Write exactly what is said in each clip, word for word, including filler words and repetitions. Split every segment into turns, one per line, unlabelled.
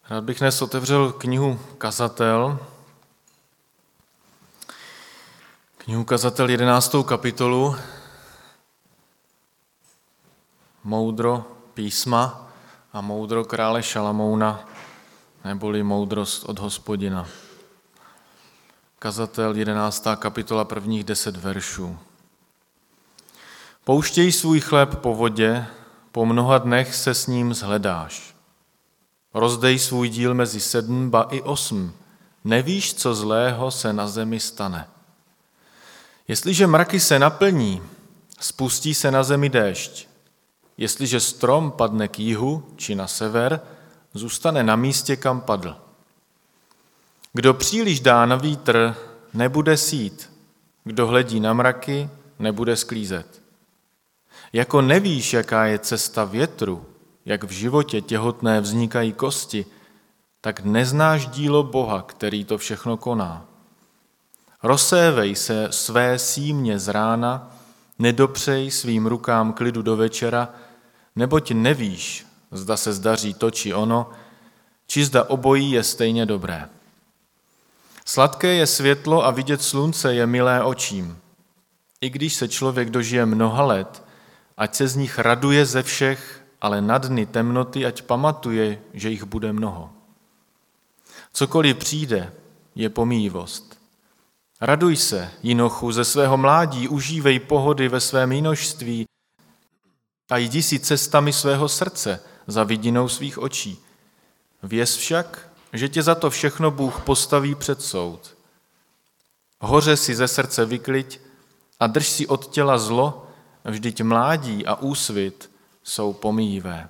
Rád bych dnes otevřel knihu Kazatel. Knihu Kazatel jedenáctou kapitolu. Moudro písma a moudro krále Šalamouna, neboli moudrost od Hospodina. Kazatel jedenáctá kapitola, prvních deset veršů. Pouštěj svůj chléb po vodě, po mnoha dnech se s ním zhledáš. Rozdej svůj díl mezi sedm, ba i osm. Nevíš, co zlého se na zemi stane. Jestliže mraky se naplní, spustí se na zemi déšť. Jestliže strom padne k jihu či na sever, zůstane na místě, kam padl. Kdo příliš dá na vítr, nebude sít. Kdo hledí na mraky, nebude sklízet. Jako nevíš, jaká je cesta větru, jak v životě těhotné vznikají kosti, tak neznáš dílo Boha, který to všechno koná. Rozsévej se své símě z rána, nedopřej svým rukám klidu do večera, neboť nevíš, zda se zdaří to či ono, či zda obojí je stejně dobré. Sladké je světlo a vidět slunce je milé očím. I když se člověk dožije mnoha let, ať se z nich raduje ze všech, ale na dny temnoty ať pamatuje, že jich bude mnoho. Cokoliv přijde, je pomíjivost. Raduj se, jinochu, ze svého mládí, užívej pohody ve svém jinožství a jdi si cestami svého srdce za vidinou svých očí. Věz však, že tě za to všechno Bůh postaví před soud. Hoře si ze srdce vykliď a drž si od těla zlo, vždyť mládí a úsvit jsou pomíjivé.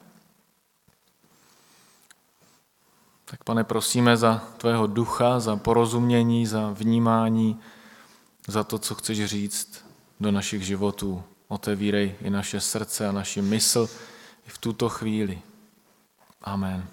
Tak, Pane, prosíme za tvého ducha, za porozumění, za vnímání, za to, co chceš říct do našich životů. Otevírej i naše srdce a naši mysl i v tuto chvíli. Amen.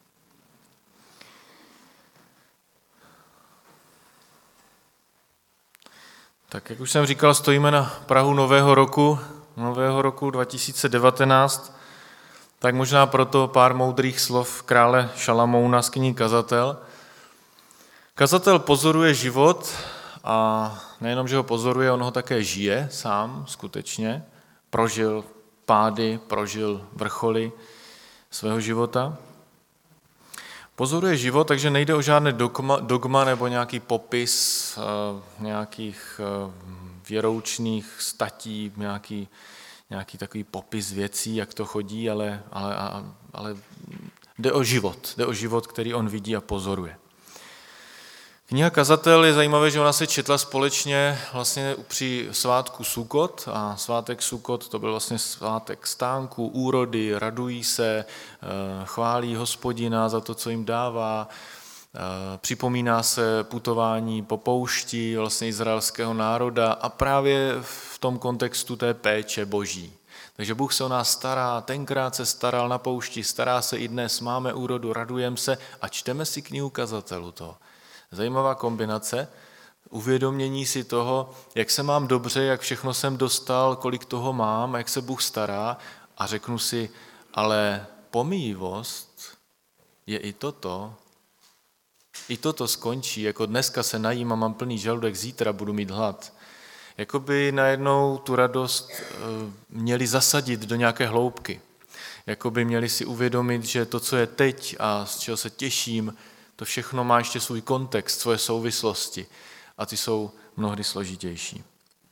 Tak, jak už jsem říkal, stojíme na prahu nového roku, nového roku dva tisíce devatenáct, tak možná proto pár moudrých slov krále Šalamouna z knihy Kazatel. Kazatel pozoruje život a nejenom, že ho pozoruje, on ho také žije sám skutečně. Prožil pády, prožil vrcholy svého života. Pozoruje život, takže nejde o žádné dogma, dogma nebo nějaký popis nějakých věroučných statí, nějaký, nějaký takový popis věcí, jak to chodí, ale, ale, ale jde o život, jde o život, který on vidí a pozoruje. Kniha Kazatel je zajímavé, že ona se četla společně vlastně při svátku Sukot a svátek Sukot to byl vlastně svátek stánku, úrody, radují se, chválí Hospodina za to, co jim dává, připomíná se putování po poušti vlastně izraelského národa a právě v tom kontextu té péče boží. Takže Bůh se o nás stará, tenkrát se staral na poušti, stará se i dnes, máme úrodu, radujeme se a čteme si knihu Kazatelu to. Zajímavá kombinace, uvědomění si toho, jak se mám dobře, jak všechno jsem dostal, kolik toho mám, jak se Bůh stará a řeknu si, ale pomíjivost je i toto, i toto skončí, jako dneska se najím a mám plný žaludek, zítra budu mít hlad. Jakoby najednou tu radost měli zasadit do nějaké hloubky. Jakoby měli si uvědomit, že to, co je teď a z čeho se těším, to všechno má ještě svůj kontext, svoje souvislosti a ty jsou mnohdy složitější.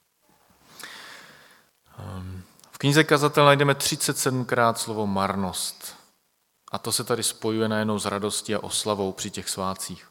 V knize Kazatel najdeme třicet sedmkrát slovo marnost a to se tady spojuje najednou s radostí a oslavou při těch svátcích.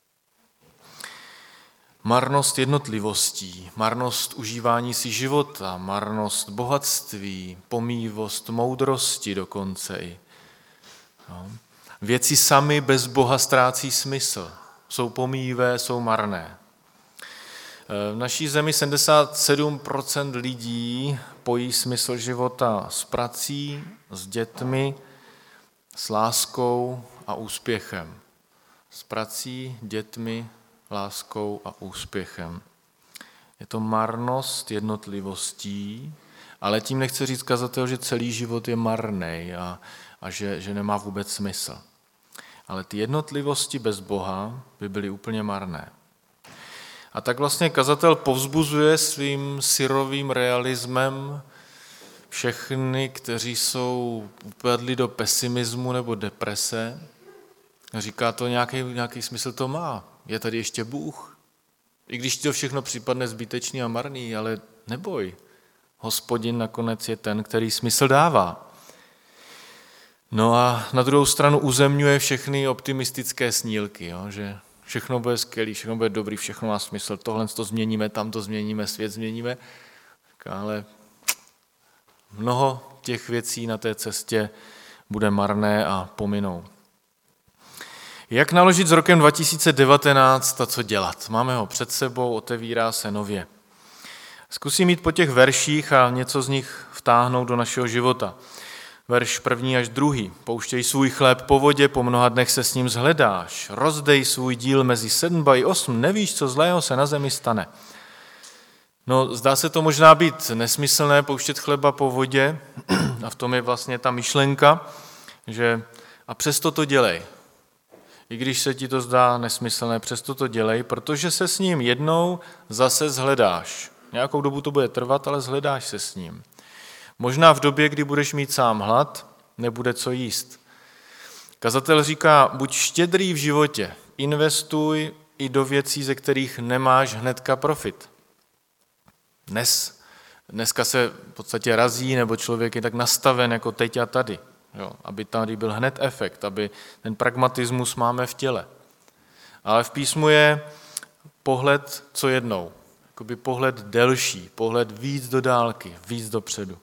Marnost jednotlivostí, marnost užívání si života, marnost bohatství, pomíjivost moudrosti dokonce i. No. Věci sami bez Boha ztrácí smysl. Jsou pomíjivé, jsou marné. V naší zemi sedmdesát sedm procent lidí pojí smysl života s prací, s dětmi, s láskou a úspěchem. S prací, dětmi, láskou a úspěchem. Je to marnost jednotlivostí, ale tím nechce říct kazatel, že celý život je marnej a, a že, že nemá vůbec smysl. Ale ty jednotlivosti bez Boha by byly úplně marné. A tak vlastně kazatel povzbuzuje svým syrovým realismem všechny, kteří jsou upadli do pesimismu nebo deprese. Říká to, nějaký, nějaký smysl to má. Je tady ještě Bůh. I když to všechno připadne zbytečný a marný, ale neboj. Hospodin nakonec je ten, který smysl dává. No a na druhou stranu uzemňuje všechny optimistické snílky, jo, že všechno bude skvělý, všechno bude dobrý, všechno má smysl, tohle to změníme, tam to změníme, svět změníme, ale mnoho těch věcí na té cestě bude marné a pominou. Jak naložit s rokem dva tisíce devatenáct a co dělat? Máme ho před sebou, otevírá se nově. Zkusím jít po těch verších a něco z nich vtáhnout do našeho života. Verš první až druhý. Pouštěj svůj chléb po vodě, po mnoha dnech se s ním zhledáš. Rozdej svůj díl mezi sedm a osm, nevíš, co zlého se na zemi stane. No, zdá se to možná být nesmyslné pouštět chleba po vodě a v tom je vlastně ta myšlenka, že a přesto to dělej. I když se ti to zdá nesmyslné, přesto to dělej, protože se s ním jednou zase zhledáš. Nějakou dobu to bude trvat, ale zhledáš se s ním. Možná v době, kdy budeš mít sám hlad, nebude co jíst. Kazatel říká, buď štědrý v životě, investuj i do věcí, ze kterých nemáš hnedka profit. Dnes, dneska se v podstatě razí, nebo člověk je tak nastaven jako teď a tady, jo, aby tady byl hned efekt, aby ten pragmatismus máme v těle. Ale v písmu je pohled co jednou, jakoby pohled delší, pohled víc do dálky, víc dopředu.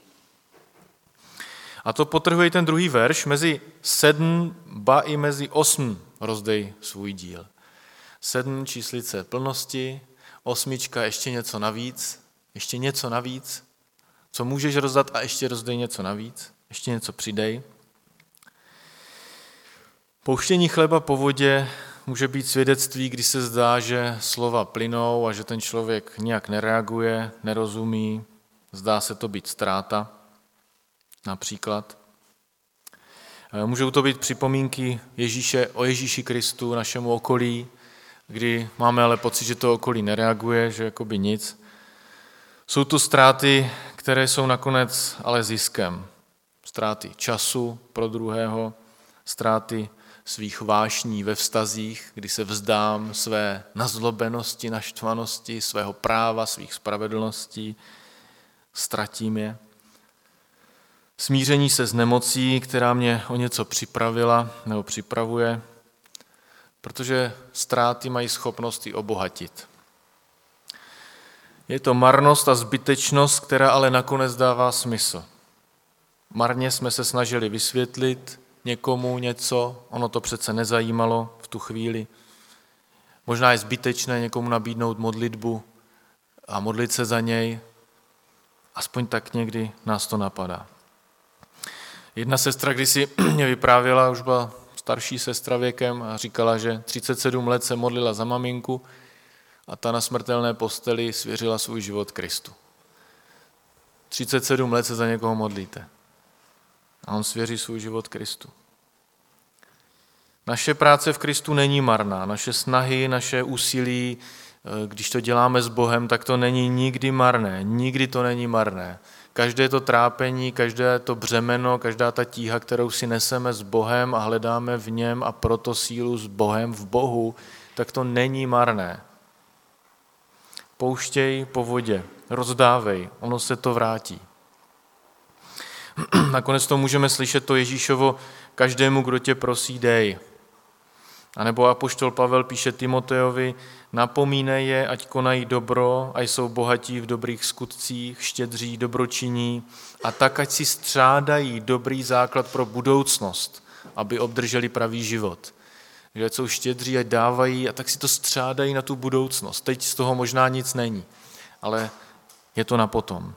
A to podtrhuje ten druhý verš, mezi sedm, ba i mezi osm rozdej svůj díl. Sedm číslice plnosti, osmička ještě něco navíc, ještě něco navíc, co můžeš rozdat a ještě rozdej něco navíc, ještě něco přidej. Pouštění chleba po vodě může být svědectví, kdy se zdá, že slova plynou a že ten člověk nijak nereaguje, nerozumí, zdá se to být ztráta. Například. Můžou to být připomínky Ježíše, o Ježíši Kristu, našemu okolí, kdy máme ale pocit, že to okolí nereaguje, že jakoby nic. Jsou to ztráty, které jsou nakonec ale ziskem. Ztráty času pro druhého, ztráty svých vášní ve vztazích, kdy se vzdám své nazlobenosti, naštvanosti, svého práva, svých spravedlností, ztratím je. Smíření se s nemocí, která mě o něco připravila nebo připravuje, protože ztráty mají schopnost ji obohatit. Je to marnost a zbytečnost, která ale nakonec dává smysl. Marně jsme se snažili vysvětlit někomu něco, ono to přece nezajímalo v tu chvíli. Možná je zbytečné někomu nabídnout modlitbu a modlit se za něj, aspoň tak někdy nás to napadá. Jedna sestra kdysi mě vyprávěla, už byla starší sestra věkem a říkala, že třicet sedm let se modlila za maminku a ta na smrtelné posteli svěřila svůj život Kristu. třicet sedm let se za někoho modlíte a on svěří svůj život Kristu. Naše práce v Kristu není marná, naše snahy, naše úsilí, když to děláme s Bohem, tak to není nikdy marné, nikdy to není marné. Každé to trápení, každé to břemeno, každá ta tíha, kterou si neseme s Bohem a hledáme v něm a proto sílu s Bohem v Bohu, tak to není marné. Pouštěj po vodě, rozdávej, ono se to vrátí. Nakonec to můžeme slyšet to Ježíšovo, každému, kdo tě prosí, dej. A nebo apoštol Pavel píše Timotejovi, napomínej je, ať konají dobro, a jsou bohatí v dobrých skutcích, štědří, dobročinní, a tak, ať si střádají dobrý základ pro budoucnost, aby obdrželi pravý život. Že jsou štědří, ať dávají, a tak si to střádají na tu budoucnost. Teď z toho možná nic není, ale je to na potom.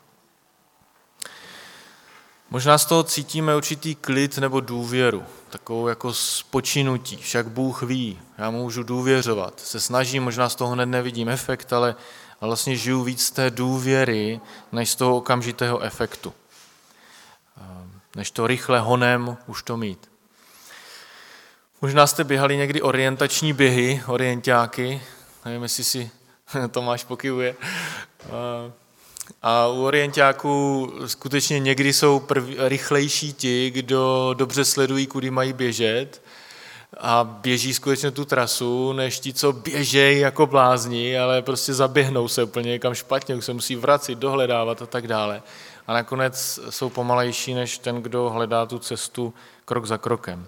Možná z toho cítíme určitý klid nebo důvěru, takovou jako spočinutí, však Bůh ví, já mu můžu důvěřovat. Se snažím, možná z toho hned nevidím efekt, ale vlastně žiju víc z té důvěry, než z toho okamžitého efektu. Než to rychle honem už to mít. Možná jste běhali někdy orientační běhy, orientáky, nevím, jestli si Tomáš pokyvuje. A u orientáků skutečně někdy jsou prv, rychlejší ti, kdo dobře sledují, kudy mají běžet a běží skutečně tu trasu, než ti, co běžejí jako blázni, ale prostě zaběhnou se úplně někam špatně, už se musí vracet, dohledávat a tak dále. A nakonec jsou pomalejší než ten, kdo hledá tu cestu krok za krokem.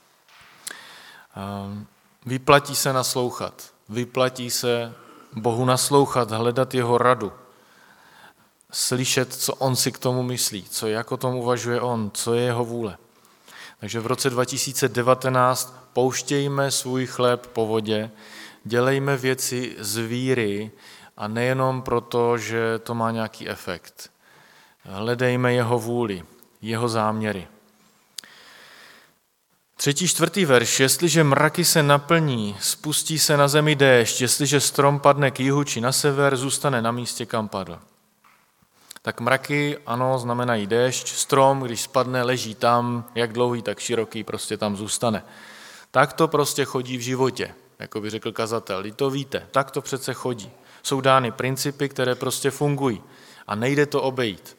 Vyplatí se naslouchat, vyplatí se Bohu naslouchat, hledat jeho radu, slyšet, co on si k tomu myslí, co jak o tom uvažuje on, co je jeho vůle. Takže v roce dva tisíce devatenáct pouštějme svůj chléb po vodě, dělejme věci z víry a nejenom proto, že to má nějaký efekt. Hledejme jeho vůli, jeho záměry. Třetí, čtvrtý verš. Jestliže mraky se naplní, spustí se na zemi déšť, jestliže strom padne k jihu či na sever, zůstane na místě, kam padl. Tak mraky, ano, znamenají déšť, strom, když spadne, leží tam, jak dlouhý, tak široký, prostě tam zůstane. Tak to prostě chodí v životě, jako by řekl kazatel. Vy to víte, tak to přece chodí. Jsou dány principy, které prostě fungují a nejde to obejít.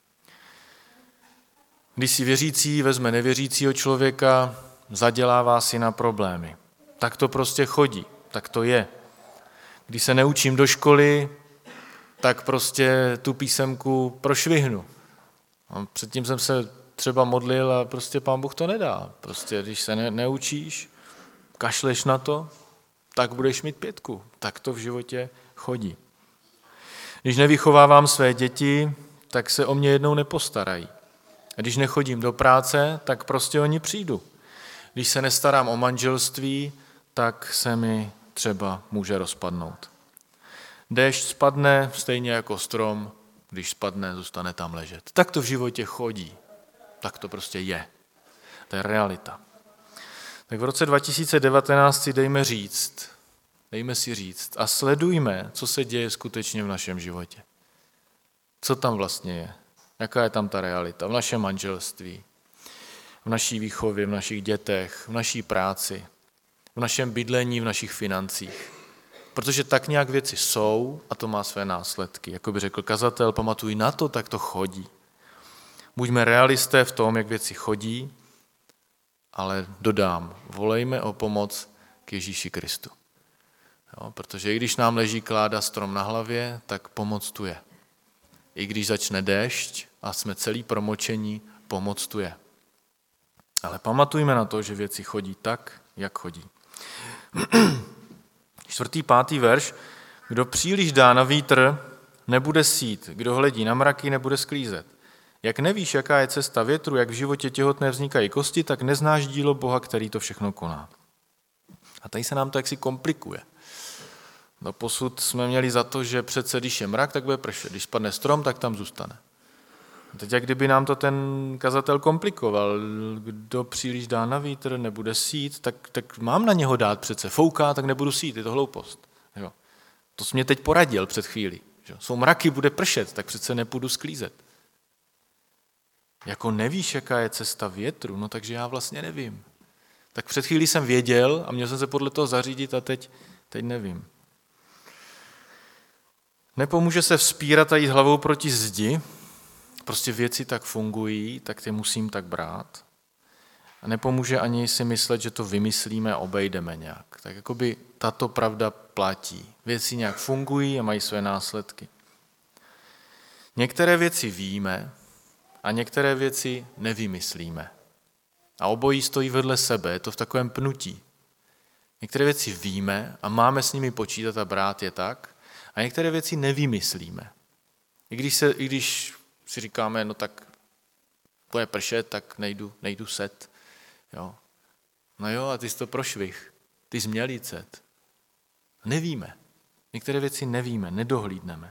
Když si věřící vezme nevěřícího člověka, zadělává si na problémy. Tak to prostě chodí, tak to je. Když se neučím do školy, tak prostě tu písemku prošvihnu. A předtím jsem se třeba modlil a prostě Pán Bůh to nedá. Prostě když se ne, neučíš, kašleš na to, tak budeš mít pětku. Tak to v životě chodí. Když nevychovávám své děti, tak se o mě jednou nepostarají. A když nechodím do práce, tak prostě o ní přijdu. Když se nestarám o manželství, tak se mi třeba může rozpadnout. Déšť spadne stejně jako strom, když spadne, zůstane tam ležet. Tak to v životě chodí. Tak to prostě je. To je realita. Tak v roce dva tisíce devatenáct si dejme říct, dejme si říct a sledujme, co se děje skutečně v našem životě. Co tam vlastně je? Jaká je tam ta realita v našem manželství, v naší výchově, v našich dětech, v naší práci, v našem bydlení, v našich financích. Protože tak nějak věci jsou a to má své následky. Jako by řekl kazatel, pamatuj na to, tak to chodí. Buďme realisté v tom, jak věci chodí, ale dodám, volejme o pomoc k Ježíši Kristu. Jo, protože i když nám leží kláda strom na hlavě, tak pomoc tu je. I když začne déšť a jsme celý promočení, pomoc tu je. Ale pamatujme na to, že věci chodí tak, jak chodí. Čtvrtý, pátý verš. Kdo příliš dá na vítr, nebude sít. Kdo hledí na mraky, nebude sklízet. Jak nevíš, jaká je cesta větru, jak v životě těhotné vznikají kosti, tak neznáš dílo Boha, který to všechno koná. A tady se nám to jaksi komplikuje. Doposud jsme měli za to, že přece když je mrak, tak bude pršet. Když spadne strom, tak tam zůstane. A teď jak kdyby nám to ten kazatel komplikoval. Kdo příliš dá na vítr, nebude sít, tak, tak mám na něho dát přece. Fouká, tak nebudu sít, je to hloupost. Jo. To jsi mě teď poradil před chvílí. Že? Jsou mraky, bude pršet, tak přece nepůjdu sklízet. Jako nevíš, jaká je cesta větru, no takže já vlastně nevím. Tak před chvílí jsem věděl a měl jsem se podle toho zařídit a teď, teď nevím. Nepomůže se vzpírat a jít hlavou proti zdi, prostě věci tak fungují, tak ty musím tak brát. A nepomůže ani si myslet, že to vymyslíme a obejdeme nějak. Tak jakoby tato pravda platí. Věci nějak fungují a mají své následky. Některé věci víme a některé věci nevymyslíme. A obojí stojí vedle sebe, je to v takovém pnutí. Některé věci víme a máme s nimi počítat a brát je tak, a některé věci nevymyslíme. I když, se, I když si říkáme, no tak bude pršet, tak nejdu, nejdu set. Jo. No jo, a ty jsi to prošvih. Ty jsi měl jít set. Nevíme. Některé věci nevíme, nedohlídneme.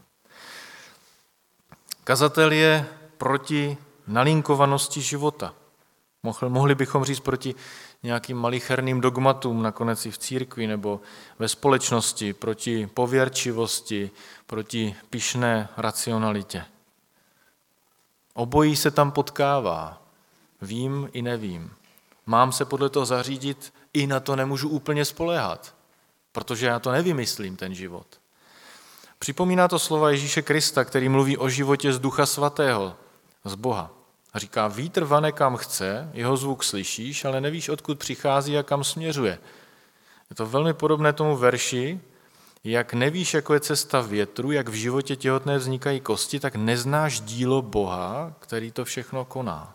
Kazatel je proti nalinkovanosti života. Mohli bychom říct proti nějakým malicherným dogmatům, nakonec i v církvi nebo ve společnosti, proti pověrčivosti, proti pyšné racionalitě. Obojí se tam potkává. Vím i nevím. Mám se podle toho zařídit, i na to nemůžu úplně spoléhat, protože já to nevymyslím, ten život. Připomíná to slova Ježíše Krista, který mluví o životě z Ducha Svatého, z Boha. A říká, vítr vane kam chce, jeho zvuk slyšíš, ale nevíš, odkud přichází a kam směřuje. Je to velmi podobné tomu verši, jak nevíš, jako je cesta větru, jak v životě těhotné vznikají kosti, tak neznáš dílo Boha, který to všechno koná.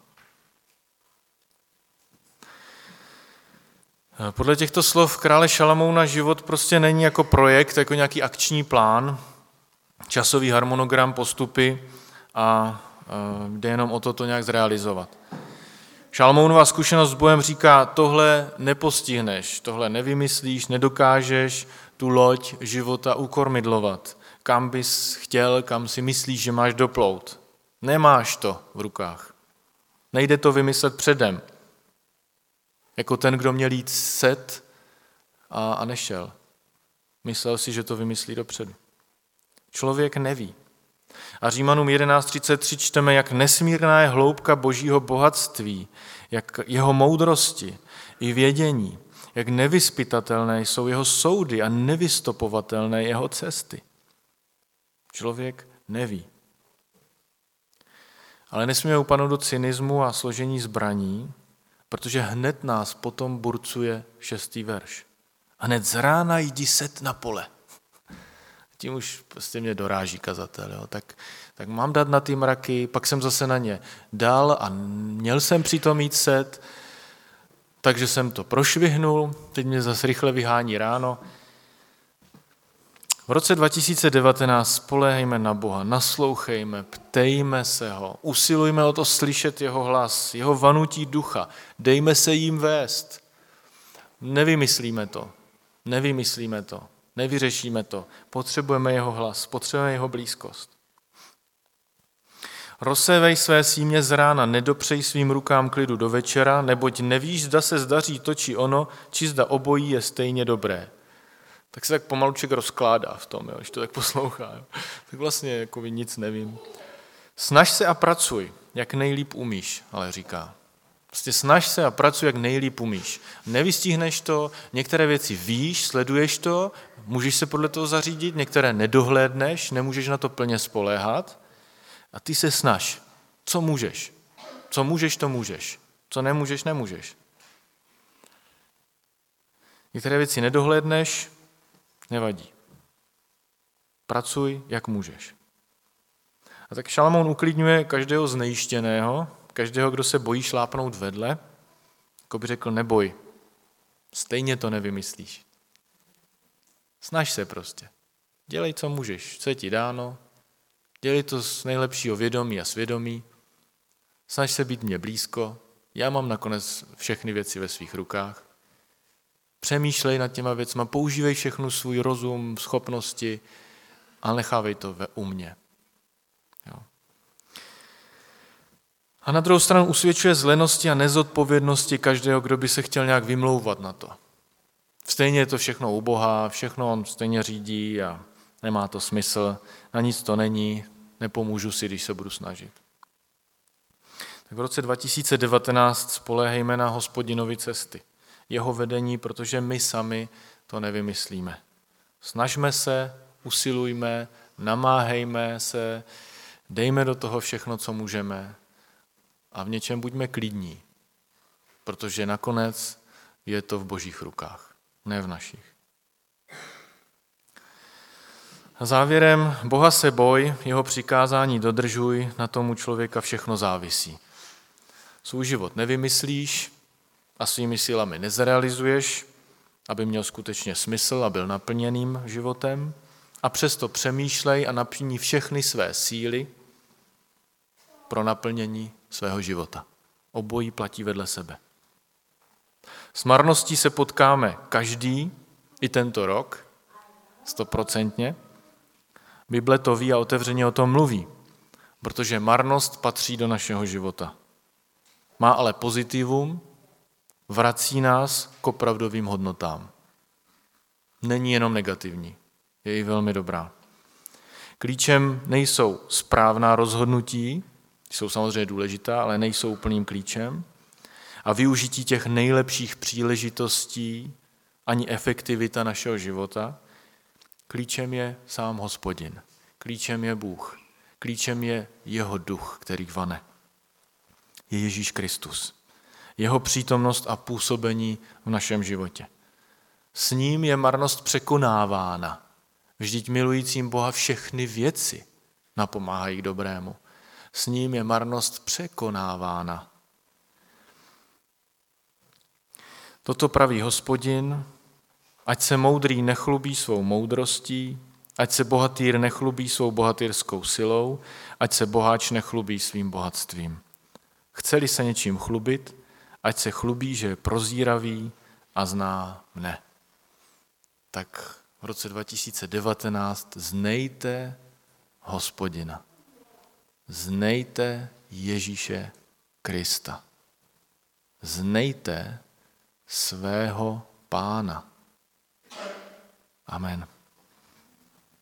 Podle těchto slov krále Šalamouna život prostě není jako projekt, jako nějaký akční plán, časový harmonogram, postupy a jde jenom o to, to nějak zrealizovat. Šalamounova zkušenost s Bohem říká, tohle nepostihneš, tohle nevymyslíš, nedokážeš tu loď života ukormidlovat. Kam bys chtěl, kam si myslíš, že máš doplout. Nemáš to v rukách. Nejde to vymyslet předem. Jako ten, kdo měl jít set a, a nešel. Myslel si, že to vymyslí dopředu. Člověk neví. A Římanům jedenáct třicet tři čteme, jak nesmírná je hloubka božího bohatství, jak jeho moudrosti i vědění, jak nevyzpytatelné jsou jeho soudy a nevystopovatelné jeho cesty. Člověk neví. Ale nesmíme upadnout do cynismu a složení zbraní, protože hned nás potom burcuje šestý verš. Hned z rána jdi set na pole. Tím už prostě mě doráží kazatel. Jo. Tak, tak mám dát na ty mraky, pak jsem zase na ně dal a měl jsem přitom jít set, takže jsem to prošvihnul, teď mě zase rychle vyhání ráno. V roce dva tisíce devatenáct spoléhejme na Boha, naslouchejme, ptejme se ho, usilujme o to slyšet jeho hlas, jeho vanutí ducha, dejme se jim vést. Nevymyslíme to, nevymyslíme to, nevyřešíme to, potřebujeme jeho hlas, potřebujeme jeho blízkost. Rozsévej své símě z rána, nedopřej svým rukám klidu do večera, neboť nevíš, zda se zdaří to či ono, či zda obojí je stejně dobré. Tak se tak pomalu člověk rozkládá v tom, jo, když to tak poslouchá. Jo. Tak vlastně jako nic nevím. Snaž se a pracuj, jak nejlíp umíš, ale říká. Prostě snaž se a pracuj, jak nejlíp umíš. Nevystihneš to, některé věci víš, sleduješ to, můžeš se podle toho zařídit, některé nedohlédneš, nemůžeš na to plně spoléhat a ty se snaž. Co můžeš? Co můžeš, to můžeš. Co nemůžeš, nemůžeš. Některé věci nedohlédneš, nevadí. Pracuj, jak můžeš. A tak Šalamoun uklidňuje každého znejištěného, každého, kdo se bojí šlápnout vedle, jako by řekl, neboj, stejně to nevymyslíš. Snaž se prostě. Dělej, co můžeš, co je ti dáno, dělej to z nejlepšího vědomí a svědomí, snaž se být mě blízko, já mám nakonec všechny věci ve svých rukách. Přemýšlej nad těma věcma, používej všechnu svůj rozum, schopnosti a nechávej to ve u mě. Jo. A na druhou stranu usvědčuje z lenosti a nezodpovědnosti každého, kdo by se chtěl nějak vymlouvat na to. Stejně je to všechno u Boha, všechno on stejně řídí a nemá to smysl, na nic to není, nepomůžu si, když se budu snažit. Tak v roce dva tisíce devatenáct spoléhejme na Hospodinovi cesty, jeho vedení, protože my sami to nevymyslíme. Snažme se, usilujme, namáhejme se, dejme do toho všechno, co můžeme a v něčem buďme klidní, protože nakonec je to v Božích rukách, ne v našich. A závěrem, Boha se boj, jeho přikázání dodržuj, na tomu člověka všechno závisí. Svůj život nevymyslíš a svými silami nezrealizuješ, aby měl skutečně smysl a byl naplněným životem, a přesto přemýšlej a naplní všechny své síly pro naplnění svého života. Obojí platí vedle sebe. S marností se potkáme každý, i tento rok, stoprocentně. Bible to ví a otevřeně o tom mluví, protože marnost patří do našeho života. Má ale pozitivum, vrací nás k opravdovým hodnotám. Není jenom negativní, je i velmi dobrá. Klíčem nejsou správná rozhodnutí, jsou samozřejmě důležitá, ale nejsou úplným klíčem. a využití těch nejlepších příležitostí ani efektivita našeho života. Klíčem je sám Hospodin. Klíčem je Bůh. Klíčem je jeho duch, který vane. Je Ježíš Kristus. Jeho přítomnost a působení v našem životě. S ním je marnost překonávána. Vždyť milujícím Boha všechny věci napomáhají k dobrému. S ním je marnost překonávána. Toto praví Hospodin, ať se moudrý nechlubí svou moudrostí, ať se bohatýr nechlubí svou bohatýrskou silou, ať se boháč nechlubí svým bohatstvím. Chce-li se něčím chlubit, ať se chlubí, že je prozíravý a zná mne. Tak v roce dva tisíce devatenáct znejte Hospodina. Znejte Ježíše Krista. Znejte svého Pána. Amen.